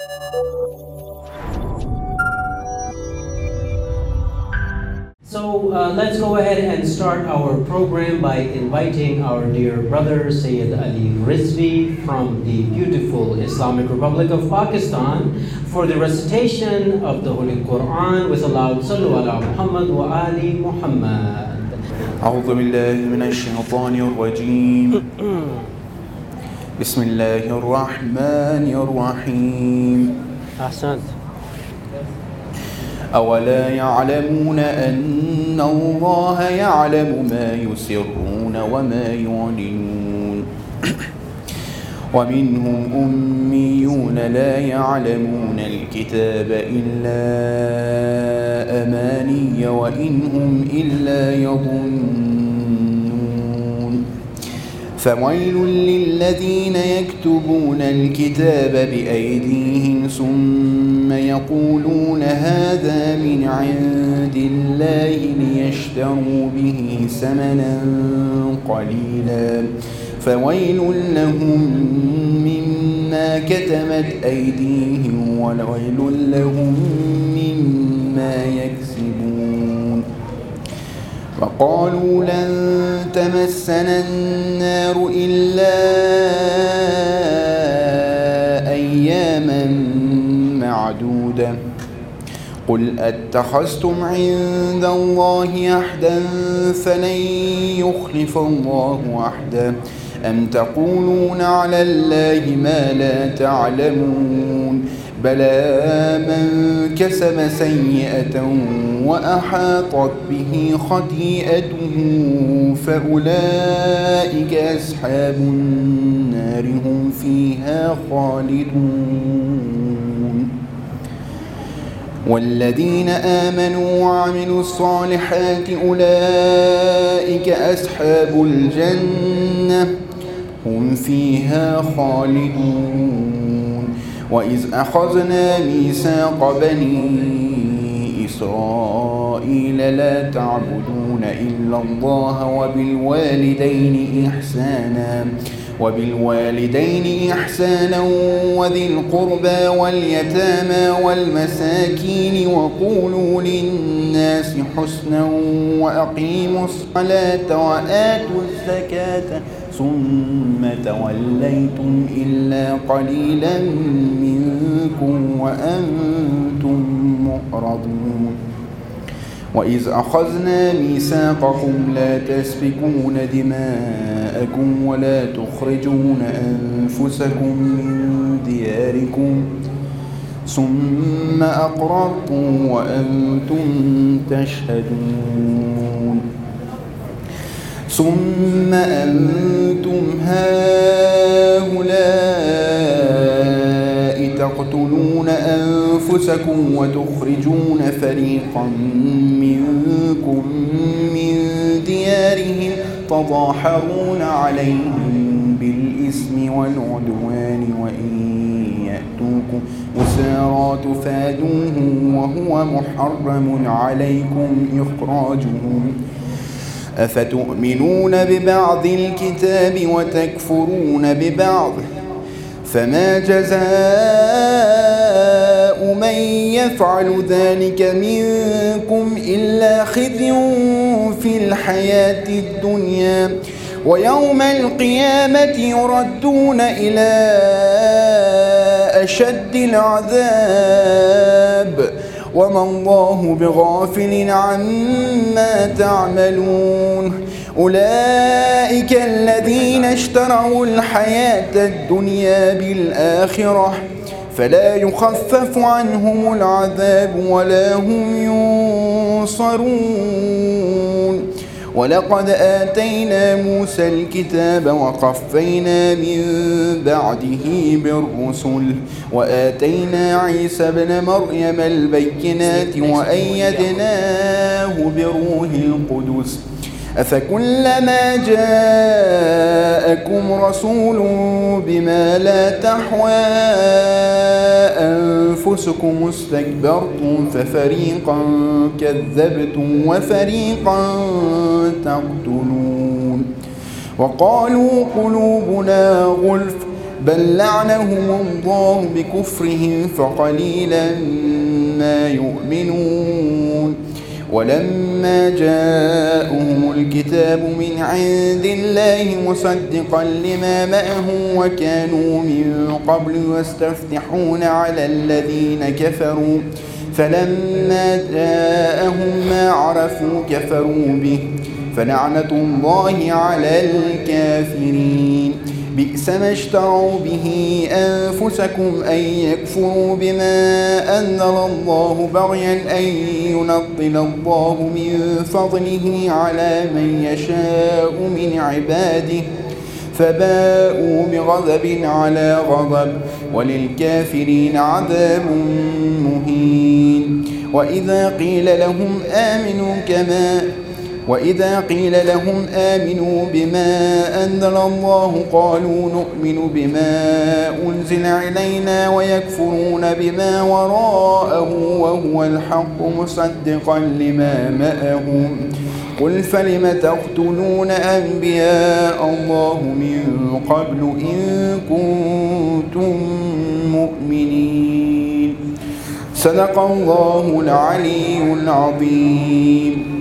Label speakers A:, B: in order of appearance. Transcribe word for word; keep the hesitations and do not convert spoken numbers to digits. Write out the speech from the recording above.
A: So uh, let's go ahead and start our program by inviting our dear brother Sayyid Ali Rizvi from the beautiful Islamic Republic of Pakistan for the recitation of the Holy Quran with a loud Sallu ala Muhammad wa Ali Muhammad.
B: أعوذ بالله من الشيطان الرجيم بسم الله الرحمن الرحيم
A: أحسنت.
B: أولا يعلمون أن الله يعلم ما يسرون وما يعلنون ومنهم أميون لا يعلمون الكتاب إلا أماني وإن هم إلا يظنون فويل للذين يكتبون الكتاب بأيديهم ثم يقولون هذا من عند الله ليشتروا به ثمنا قليلا فويل لهم مما كتبت أيديهم وويل لهم مما يكسبون وقالوا لن تمسنا النار إلا أياما معدودة قل أتخذتم عند الله عهدا فلن يخلف الله عهدا أم تقولون على الله ما لا تعلمون بلى من كسب سيئة وأحاطت به خطيئته فأولئك أصحاب النار هم فيها خالدون والذين آمنوا وعملوا الصالحات أولئك أصحاب الجنة هم فيها خالدون وإذ أخذنا ميثاق بني إسرائيل لا تعبدون إلا الله وبالوالدين إحسانا وبالوالدين إحسانا وذي القربى واليتامى والمساكين وقولوا للناس حسنا وأقيموا الصلاة وآتوا الزكاة ثم توليتم إلا قليلا منكم وأنتم معرضون وإذ أخذنا ميثاقكم لا تسفكون دماءكم ولا تخرجون أنفسكم من دياركم ثم أقررتم وأنتم تشهدون ثم أنتم هؤلاء تقتلون أنفسكم وتخرجون فريقا منكم من ديارهم تظاهرون عليهم بالإثم والعدوان وإن يأتوكم أسارى تفادوهم وهو محرم عليكم إخراجهم أفتؤمنون ببعض الكتاب وتكفرون ببعض فما جزاء من يفعل ذلك منكم إلا خزي في الحياة الدنيا ويوم القيامة يردون إلى أشد العذاب وما الله بغافل عما تعملون أولئك الذين اشتروا الحياة الدنيا بالآخرة فلا يخفف عنهم العذاب ولا هم ينصرون ولقد آتينا موسى الكتاب وقفينا من بعده بالرسل وآتينا عيسى ابن مريم البينات وأيدناه بروح القدس أفكلما جاءكم رسول بما لا تحوى أنفسكم استكبرتم ففريقا كذبتم وفريقا تقتلون وقالوا قلوبنا غلف بل لعنهم الله بكفرهم فقليلا ما يؤمنون ولما جاءهم الكتاب من عند الله مصدقا لما معهم وكانوا من قبل يستفتحون على الذين كفروا فلما جاءهم ما عرفوا كفروا به فلعنة الله على الكافرين بئس ما اشتروا به أنفسكم أن يكفروا بما أنزل الله بغيا أن ينزل الله من فضله على من يشاء من عباده فباءوا بغضب على غضب وللكافرين عذاب مهين وإذا قيل لهم آمنوا كما وإذا قيل لهم آمنوا بما أنزل الله قالوا نؤمن بما أنزل إلينا ويكفرون بما وراءه وهو الحق مصدقا لما معهم قل فلم تقتلون أنبياء الله من قبل إن كنتم مؤمنين صدق الله العلي العظيم.